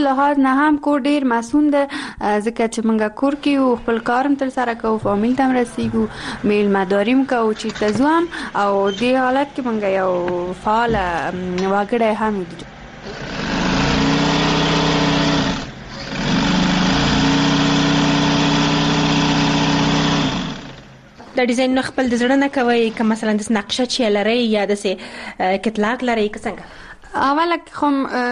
لحاظ نه هم کور ډیر مسون ده، ځکه چې موږ کور کې یو خپل کارم تر سره کوو، فامیل ته هم رسیږو، میلمه‌داریم کوو، چېرته ځو هم، او دې حالت کې موږ یو فعال وګړی هم یو. د ډیزاین نه خپل د زړه نه کوي که مثلا د نقشه چې لري یا د کتلاک لري که څنګه؟ اوله خو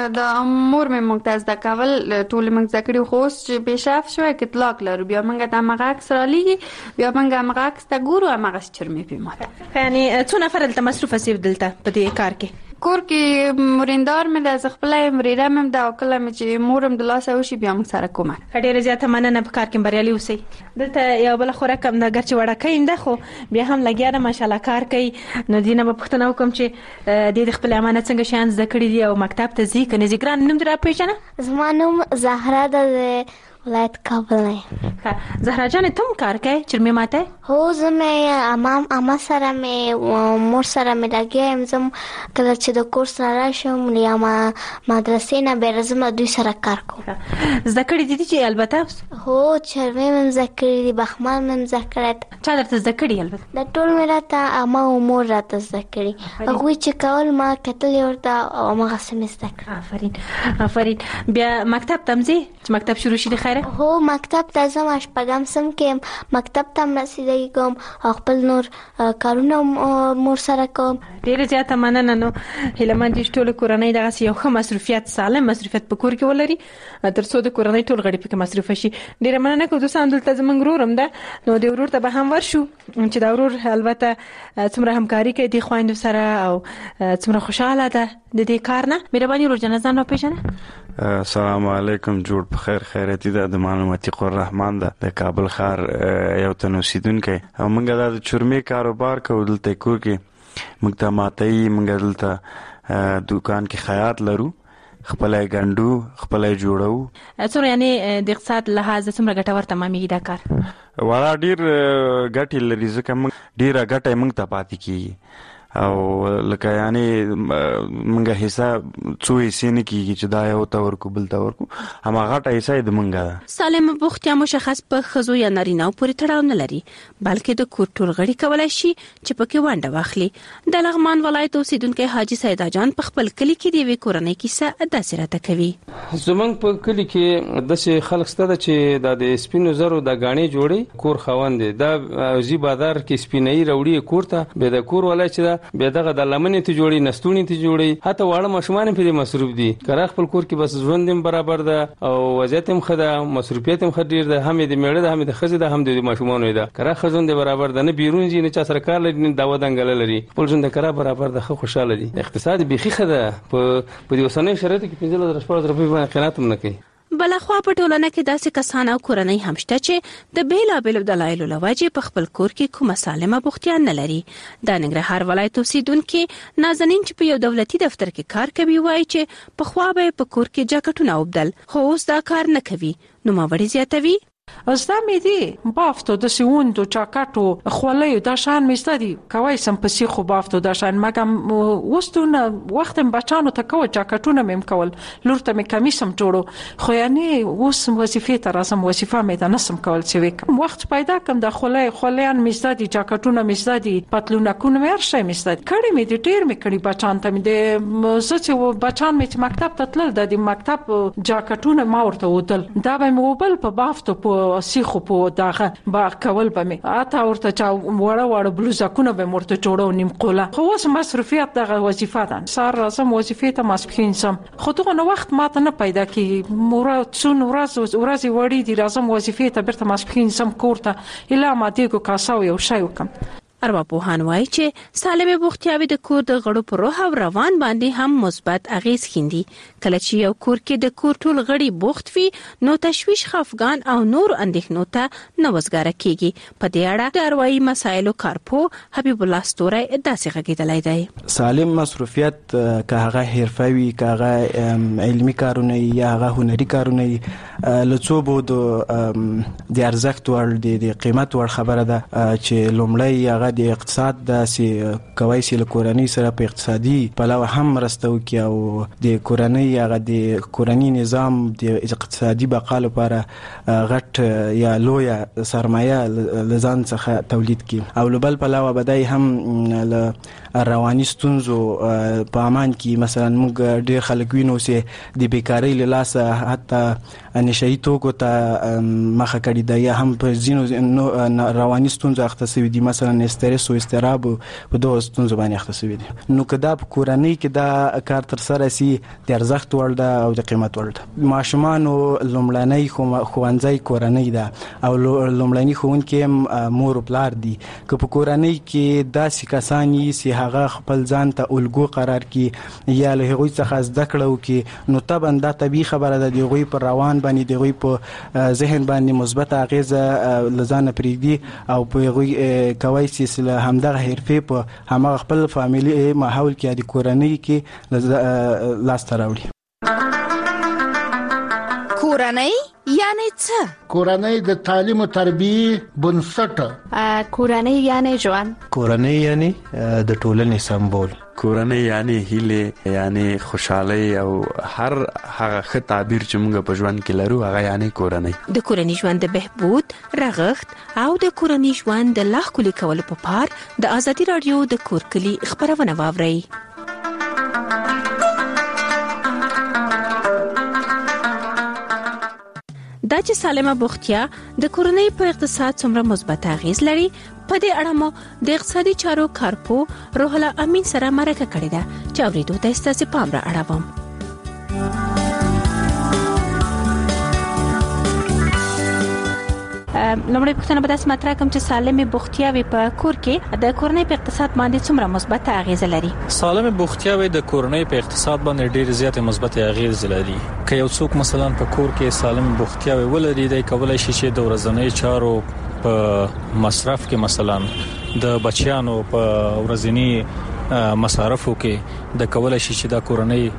د مور مې موږ ته زده کول ټول موږ زده کړي، خو اوس چې پیشرفت شوی کتلاک لرو، بیا موږ د همغه عکس رالیږي، بیا موږ همغه عکس ته ګورو، همغه چرمې پې ماته. یعنی څو نفر دلته مصروف هسي دلته په دې کار کې؟ کور کې مریندار مې ده، زه خپله مریره مې ده، او کله مې چې مورم د لاسه وشي بیا موږ سره کومه. ډېره زیاته مننه، په کار کې بریالي اوسئ. دلته یو بله خوراک هم ده، ګرچې وړوکی هم ده خو بیا هم لګیا ده، ماشاءالله کار کوي. نو دې نه به پوښتنه وکړم چې د خپل امانت څنګه شیان زده کړي دي او مکتب ته ځي که نه ځي. ګرانه نوم دې راپېژنه؟ زما نوم زهرا ده، د ولایت کابل نه. زهرا جانې ته هم کار کوې؟ چرمې ماتئ؟ هو زه مې اما سره مې مور سره مې لګیا یم. زه کله چې د کورس نه راشم یا مدرسې نه بیا راځم دوی سره کار کوم. زده کړي دي چې البته؟ هو چرمې مې زده کړي دي، بخمال مې زده کړی. چا درته زده کړي؟ البته دا ټول مې راته اما او مور راته زده کړي، هغوی چې کول ما کتلې ورته او همغسې مې زده کړي. آفرین. بیا مکتب ته هم ځې چې مکتب شروع شي د خیره؟ هو مکتب ته ځم، شپږم صنف کې مکتب ته هم رسیدګي کوم او خپل نور کارونه مور سره کوم. ډېره زیاته مننه. نو هیله مند چې ټول کورنۍ دغسې یو ښه مصروفیت، سالم مصروفیت په کور کې ولري تر څو د کورنۍ ټول غړي پکې مصروفه شي. ډېره مننه. که دوستان دلته زموږ ورور هم ده، نو د ورور ته به هم ورشو چې دا ورور البته څومره همکاري کوي د خویندو سره او څومره خوشحاله ده د دې کار نه. مهرباني ورور جانه ځان راپېژنه. السلام علیکم. جوړ په خیر خیرتي ده، د معلوماتي قر رحمان ده، د کابل ښار یو تن اوسیدونکی، او موږ دا د چرمې کاروبار کوو دلته کور کې. موږ ته ماتئي، موږ دلته دوکان کې خیاط لرو، خپله یې ګنډو، خپله یې جوړو. څومره یعنې د اقتصاد لحاظ څومره ګټور تمامېږي دا کار؟ والا ډېر ګټې لري، ځکه موږ ډېره ګټه یې موږ ته پاتې کېږي، او لکه یعنې موږ حصه څو حصې نه کېږي چې دا یو ته ورکو بل ته ورکو، همه غټه حصه یې د موږ ده. سالمه بوختیا مشخص په ښځو یا نارینه‌و پورې تړاو نه لري، بلکې د کور ټول غړي کولی شي چې پکې ونډه واخلي. د لغمان ولایت اوسیدونکی حاجي سیدا جان په خپل کلي کې د یوې کورنۍ کیسه داسې راته کوي. زموږ په کلي کې داسې خلک شته چې دا د سپینو زرو د ګاڼې جوړي کور خاوند دی، دا زی بازار کې سپینۍ راوړي کور ته، بیا د کور ولای چې بیا دغه د لمنې ته جوړي، نستونی ته جوړي، حتی واړه ماشومان په دې مصروف دي. کله خپل کور کې بس ژوند هم برابر ده او وضعیت هم ښه ده، مصروفیت هم ښه ډېر ده، هم د میړه ده، هم د ښځې ده، هم د ماشومانو ده. کله ښه ژوند برابر ده، نه بیرون ځي، نه چا سره کار لري، نه دعوه دنګله لري، خپل ژوند کله برابر ده، ښه خوشاله دي. اقتصاد بیخي ښه ده، په دې اوسنیو شرایطو کې 15,000 شپږ روپۍ باندې قناعت هم نه کوي. بلخوا په ټولنه کې داسې کسان او کورنۍ هم شته چې د بیلابیلو دلایلو له وجې په خپل کور کې کومه سالمه بوختیا نه لري. د ننګرهار ولایت اوسیدونکي نازنین چې په یو دولتي دفتر کې کار کوي وایي چې پخوا به په کور کې جاکټونه اوبدل، خو اوس دا کار نه کوي. نوموړی زیاتوي: زده مې دي بافتو د سیوندو چاکټو خولۍ دا شان مې زده دي، کوای سم په سیخو بافتو دا شان، مګم وستونه وخت بچانو ته کوه جاکټونه مې کول، لور ته مې کمیس هم جوړو، خو یعنی اوس وظیفې ته راځم، وظیفه مې دا نسم کول چې وکم وخت پیدا کم د خولیان مې زده دي، جاکټونه مې زده دي، پتلونکونه مې هر شی مې زده دي، کړي مې دي ډېر مې کړي بچان ته مې د زه چې بچان مې چې مکتب ته تلل د مکتب جاکټونه ما ورته ودل، دا به مې وبل په بافتو په سیخو په دغه با کول به مې اته ورته چا وړه بلوزکونه به مرته جوړو نیم قوله. خو اوس مصروفیت دغه وظیفه ده، سار راځم وظیفې ته ماسپښین سم، خو دغه نو وخت ماته نه پیدا کیږي، مراد څون ورځې وړي دي راځم وظیفې ته بیرته ماسپښین سم کور ته الا ما دیګو کاساو یو شی وکم. ارواپوهان وایي چې سالمه بوختیاوي د کور د غړو په روح او روان باندې هم مثبت اغیز ښیندي. کله چې یو کور کې د کور ټول غړي بوخت وي نو تشویش، خفګان او نور اندېښنو ته نه وزګاره کیږي. په دې اړه د اروايي مسایلو کارپو حبیب الله ستوری داسې غږیدلی دی: سالم مصروفیت که هغه حرفوي، که هغه علمي کارونه یا هغه هنري کارونه لڅو بو د ارزښت ور د قیمت ور خبره ده چې لومړی هغه هغه د اقتصاد د کوي سي له کورنۍ سره په اقتصادي پلوه هم مرسته وکړي او د کورنۍ هغه د کورنۍ نظام د اقتصادي بقا لپاره غټ یا لوی سرمایه لزان څخه تولید کړي او بل پلوه بدای هم له رواني ستونزو په امان کې مثلا موږ ډېر خلک وینو چې د بیکاری له لاسه حتی نشئی توکو ته مخه کړي دا یا هم په ځینو رواني ستونزو اخته شوي دي مثلا استرس او اضطراب په دوه ستونزو باندې اخته شوي دي نو کدا په کورنۍ کې دا کار تر سره سي د ارزښت وړ ده او د قیمت وړ ده ماشومان لومړنۍ ښوونځی کورنۍ ده او لومړنۍ ښوونکي مور او پلار دي که په کورنۍ کې داسې کسان یې هغه خپل ځان ته الګو قرار کړي یا له هغوی څخه زده کړه وکړي نو طبعا دا طبیعي خبره ده د هغوی پر روان باندې د هغوی په ذهن باندې مثبت اغیزه لزانه پرېږدي او په هغوی کولی چې له همدغه حرفې په همغه خپل فامیلي ماحول کې د کورنۍ کې لاسته راوړي. کورنۍ یعنی څه؟ کورنۍ د تعلیم او تربیې بنسټ. کورنۍ یعنی ژوند. کورنۍ یعنی د ټولنې سمبول. کورنۍ یعنی هیله یعنی خوشحالي او هر هغه ښه تعبیر چې موږ په ژوند کې لرو هغه یعنی کورنۍ. د کورنۍ ژوند د بهبود رغښت او د کورنۍ ژوند د لا ښکلي کولو په پار د ازادي رادیو د کور کلی خبرونه واورئ. دا چې سالمه بوختیا د کورنۍ په اقتصاد څومره مثبت اغیز لري په دې اړه مو د اقتصادي چارو کارپو روح الله امین سره مرکه کړې ده چې اورېدو ته ستاسو پام را اړوم. لومړی پوښتنه به تاسو مطرح کوم چې سالمه بوختیاوي په کور کې د کورنۍ په اقتصاد باندې څومره مثبت اغیز لري؟ سالمه بوختیاوي د کورنۍ په اقتصاد باندې ډېر زیات مثبت اغیز لري. که یو څوک مثلا په کور کې سالمه بوختیاوي ولري د کولای شي چې د ورځنۍ چارو په مصرف کې مثلا د بچیانو په ورځنی مصارفو کې د کولای شي چې د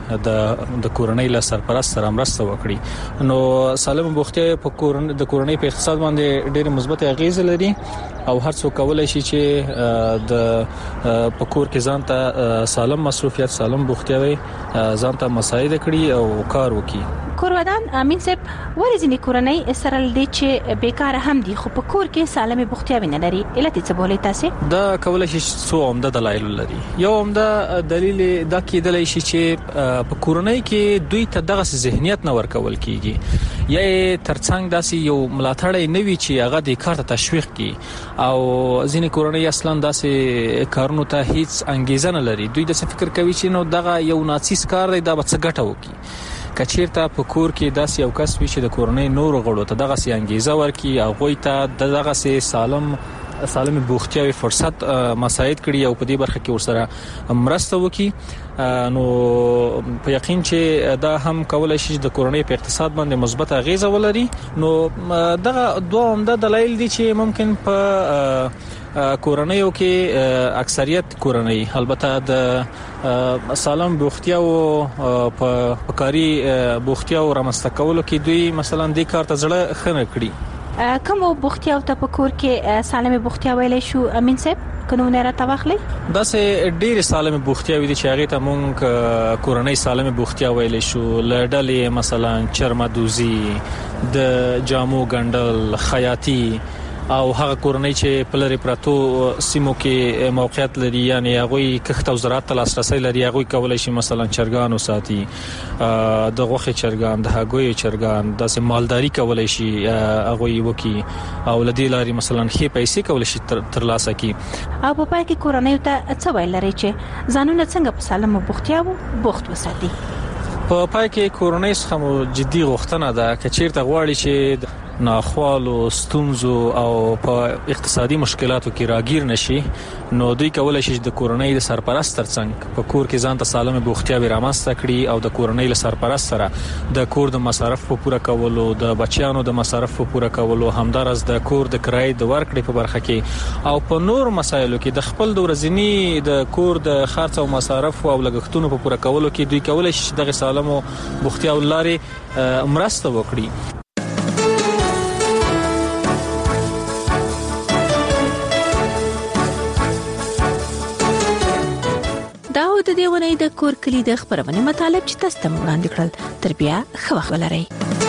کورنۍ له سرپرست سره مرسته وکړي. نو سالم بوختیا په د کورنۍ په اقتصاد باندې ډېر مثبت اغیز لري او هر څوک کولای شي چې د په کور کې ځان ته سالم مصروفیت سالم بوختیاوي ځان ته مساعده کړي او کار وکړي. کورودان امین صاحب ورې ځینې کورنۍ سره لدی چې بیکار هم دي خو په کور کې سالمه بوختیاوي نه لري علت څه بولې تاسو؟ دا کولای شي څو عمده دلایل لري. یو عمده دلیل دا کېدلی شي چې په کورنۍ کې دوی ته دغه ذهنیت نه ورکول کیږي یا ترڅنګ داسې یو ملاتړی نه وي چې هغه د کار ته تشویق کړي او ځینې کورنۍ اصلا داسې کارونو ته هیڅ انګیزه نه لري. دوی د فکر کوي چې نو دغه یو ناڅیز کار دی دا به څه ګټه وکړي. کچیرته په کور کې داسې یو کس وي چې د کورنۍ نور غړو ته دغه سي انګیزه ورکړي او غوي ته دغه سي سالم بوختیاوي فرصت مساعد کړي او په دې برخه کې ورسره مرسته وکړي نو په یقین چې دا هم کولای شي د کورنۍ په اقتصاد باندې مثبت اغیزه ولري. نو دغه دوه عمده دلایل دي چې ممکن په کورنیو کې اکثریت کورنۍ البته د سالم بوختیاو په کاری بوختیاو رامنځته کولو کې دوی مثلا د کار ته ځړه خنه کړي. کوم بوختیاو ته په کور کې سالمه بوختیا ویلې شو امین صاحب کنو نه را توخلی؟ دا سه ډېر سالمه بوختیاوي دي چې هغه ته مونږ کورنۍ سالمه بوختیا ویلې شو. لړډلې مثلا چرمدوزي د جامو ګندل خیاطي او هغه کورنۍ چې په لری پراتو سیمو کې موقعیت لري یعنی هغه کښت او زراعت ته لاسرسي لري هغه کولای شي مثلا چرګان وساتي د غوخه چرګان د هغوی چرګان د مالداري کولای شي هغه وکي او لدی لري مثلا خې پیسې کولای شي تر لاسه کی او په پای کې کورنۍ ته څه ویل لري چې ځانونه څنګه په سالمه بوختیاو بوخت وساتي. په پای کې کورنۍ څخه جدي غوښتنه ده چې چیرته غواړي چې ناخوالو ستونزو او په اقتصادي مشکلاتو کې راګیر نشي نو دوی کولای شي د کورنۍ د سرپرست ترڅنګ په کور کې ځان ته سالمه بوختیاوي رامنځته کړي او د کورنۍ له سرپرست سره د کور د مصارف په پوره کولو د بچیانو د مصارف په پوره کولو همدارس د کور د کرای د ورکړې په برخه کې او په نور مسایلو کې د خپل د ورځنی د کور د خرڅ او مصارف او لګښتونو په پوره کولو کې دوی کولای شي د سالمو بوختیاو لاري مرسته وکړي. د دې ونې د کور کلی د خبرونه مطالب چې تاسو ته وړاندې کړل. تر بیا ښه وخت ولرئ.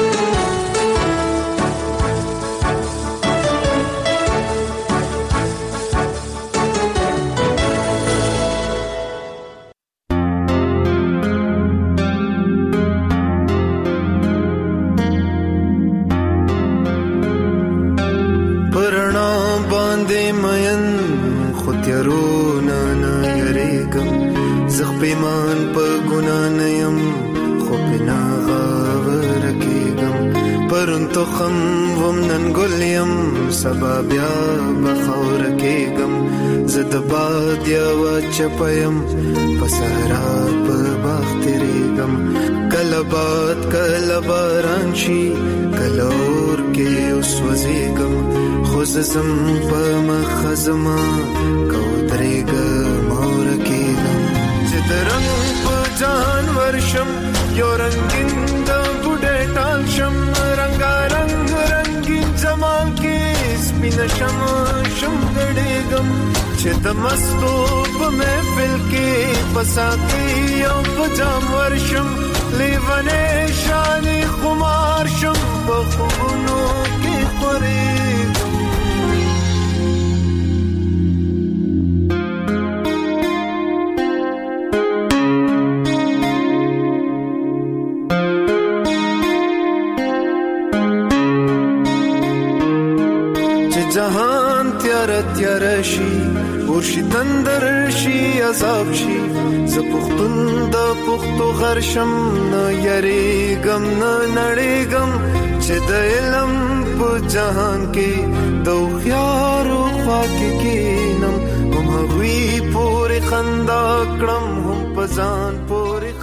پیمان په ګنا نه يم خو بنا غاور کېږم پرون تخم وم نن ګل یم سبا بیا بخور کېږم زه د باد یوه چپه یم په صحرا په باغ تېرېږم کله باد کله باران شي کله اور کې وسوځېږم خو زه ځم په مخه زما که ودرېږم اور کېږم د رنگ په جان ورشم یو رنگین د بوډۍ ټال شم رنګارنګ رنګین جمال کې سپین شم ګډېږم چې د مستو په محفل کې پساکي او په جام ورشم لیونی شانې خمار شم په خوبونو کې خورېږم جهان تیار شي ورشي تندر شي عذاب شي زه پښتون د پښتو غرشم نه یریږم نه نړېږم چې د علم په جهان کې د هوښیارو خوا کې کښېنم هم هغوی پورې خندا کړم هم په ځان پورې